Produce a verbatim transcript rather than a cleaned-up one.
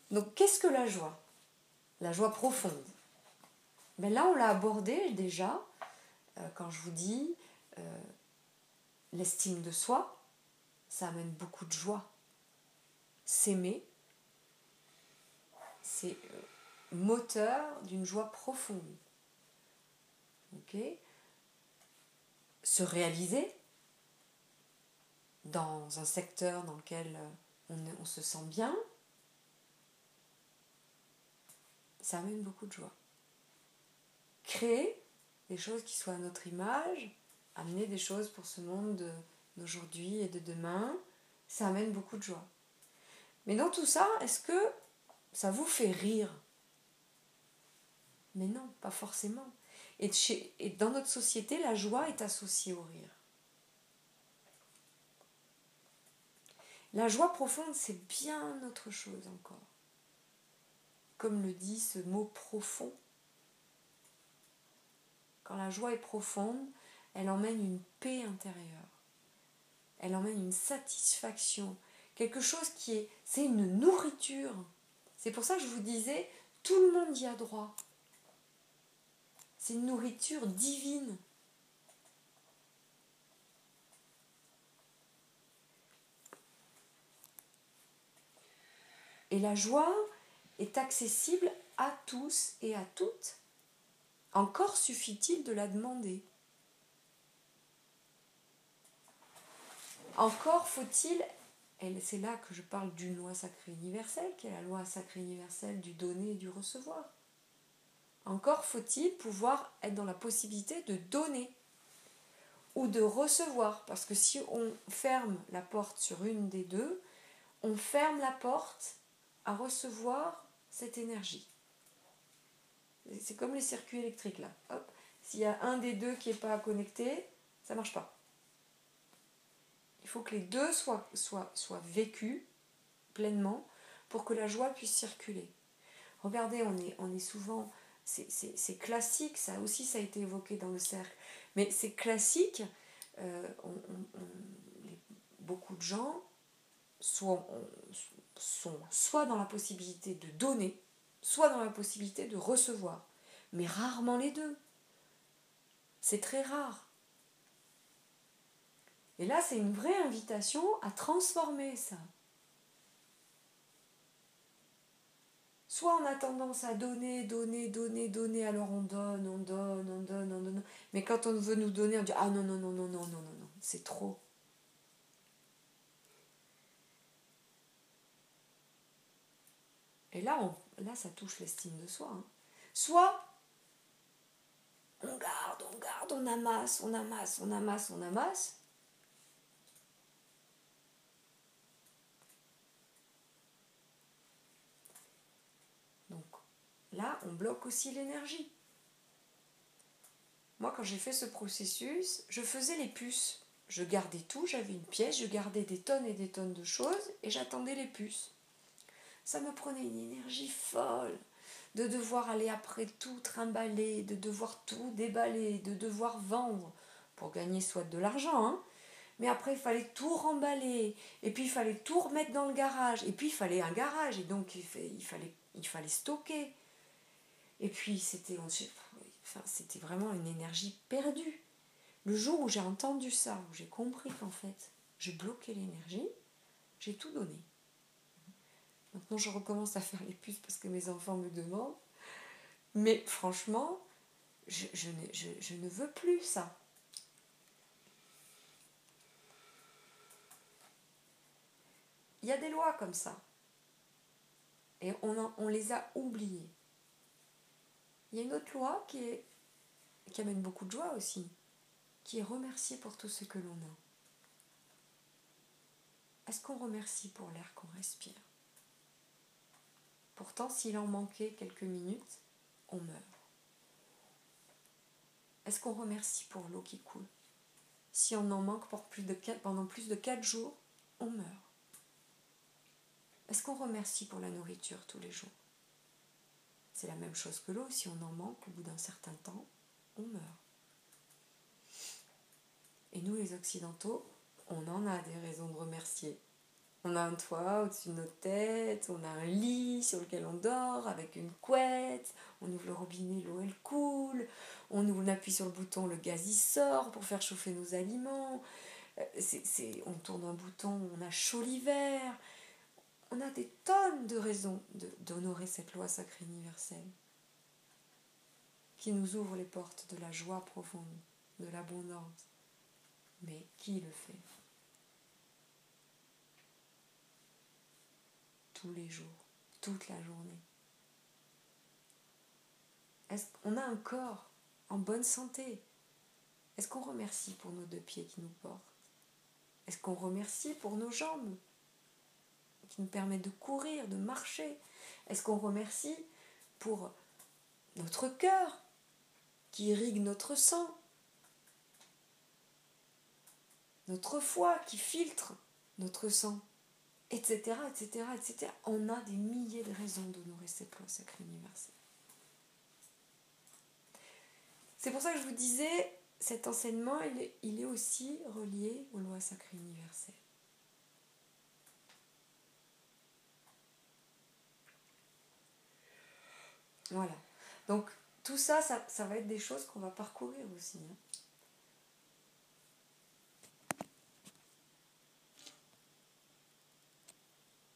Donc, qu'est-ce que la joie? La joie profonde. Mais là, on l'a abordé déjà, euh, quand je vous dis euh, l'estime de soi, ça amène beaucoup de joie. S'aimer, c'est euh, moteur d'une joie profonde. Ok? Se réaliser dans un secteur dans lequel on, on se sent bien, ça amène beaucoup de joie. Créer des choses qui soient à notre image, amener des choses pour ce monde de, d'aujourd'hui et de demain, ça amène beaucoup de joie. Mais dans tout ça, est-ce que ça vous fait rire? Mais non, pas forcément. Et, chez, et dans notre société, la joie est associée au rire. La joie profonde, c'est bien autre chose encore. Comme le dit ce mot profond. Quand la joie est profonde, elle emmène une paix intérieure. Elle emmène une satisfaction. Quelque chose qui est... C'est une nourriture. C'est pour ça que je vous disais, tout le monde y a droit. C'est une nourriture divine. Et la joie est accessible à tous et à toutes. Encore suffit-il de la demander. Encore faut-il, et c'est là que je parle d'une loi sacrée universelle, qui est la loi sacrée universelle du donner et du recevoir. Encore faut-il pouvoir être dans la possibilité de donner ou de recevoir. Parce que si on ferme la porte sur une des deux, on ferme la porte à recevoir cette énergie. C'est comme les circuits électriques là. Hop. S'il y a un des deux qui n'est pas connecté, ça ne marche pas. Il faut que les deux soient, soient, soient vécus pleinement pour que la joie puisse circuler. Regardez, on est, on est souvent... C'est, c'est, c'est classique, ça aussi ça a été évoqué dans le cercle. Mais c'est classique, euh, on, on, on, les, beaucoup de gens soit, on, sont soit dans la possibilité de donner, soit dans la possibilité de recevoir. Mais rarement les deux. C'est très rare. Et là, c'est une vraie invitation à transformer ça. Soit on a tendance à donner, donner, donner, donner, alors on donne, on donne, on donne, on donne. Mais quand on veut nous donner, on dit « Ah non, non, non, non, non, non, non, non, c'est trop. » Et là, on, là, ça touche l'estime de soi. Hein. Soit on garde, on garde, on amasse, on amasse, on amasse, on amasse. Donc là, on bloque aussi l'énergie. Moi, quand j'ai fait ce processus, je faisais les puces. Je gardais tout, j'avais une pièce, je gardais des tonnes et des tonnes de choses et j'attendais les puces. Ça me prenait une énergie folle de devoir aller après tout trimballer, de devoir tout déballer, de devoir vendre pour gagner soit de l'argent, hein. Mais après il fallait tout remballer, et puis il fallait tout remettre dans le garage, et puis il fallait un garage, et donc il fallait, il fallait, il fallait stocker. Et puis c'était, enfin, c'était vraiment une énergie perdue. Le jour où j'ai entendu ça, où j'ai compris qu'en fait, j'ai bloqué l'énergie, j'ai tout donné. Maintenant, je recommence à faire les puces parce que mes enfants me demandent. Mais franchement, je, je, ne, je, je ne veux plus ça. Il y a des lois comme ça. Et on, en, on les a oubliées. Il y a une autre loi qui, est, qui amène beaucoup de joie aussi, qui est remercier pour tout ce que l'on a. Est-ce qu'on remercie pour l'air qu'on respire? Pourtant, s'il en manquait quelques minutes, on meurt. Est-ce qu'on remercie pour l'eau qui coule? Si on en manque pour plus de quatre, pendant plus de quatre jours, on meurt. Est-ce qu'on remercie pour la nourriture tous les jours? C'est la même chose que l'eau, si on en manque au bout d'un certain temps, on meurt. Et nous les Occidentaux, on en a des raisons de remercier. On a un toit au-dessus de nos têtes, on a un lit sur lequel on dort avec une couette, on ouvre le robinet, l'eau elle coule, on, ouvre, on appuie sur le bouton, le gaz il sort pour faire chauffer nos aliments, c'est, c'est, on tourne un bouton, on a chaud l'hiver. On a des tonnes de raisons de, d'honorer cette loi sacrée universelle qui nous ouvre les portes de la joie profonde, de l'abondance. Mais qui le fait ? Tous les jours, toute la journée. Est-ce qu'on a un corps en bonne santé ? Est-ce qu'on remercie pour nos deux pieds qui nous portent ? Est-ce qu'on remercie pour nos jambes qui nous permettent de courir, de marcher ? Est-ce qu'on remercie pour notre cœur qui irrigue notre sang ? Notre foie qui filtre notre sang, et cetera, et cetera, et cetera. On a des milliers de raisons d'honorer cette loi sacrée universelle. C'est pour ça que je vous disais, cet enseignement, il est, il est aussi relié aux lois sacrées universelles. Voilà. Donc, tout ça, ça, ça va être des choses qu'on va parcourir aussi. Hein.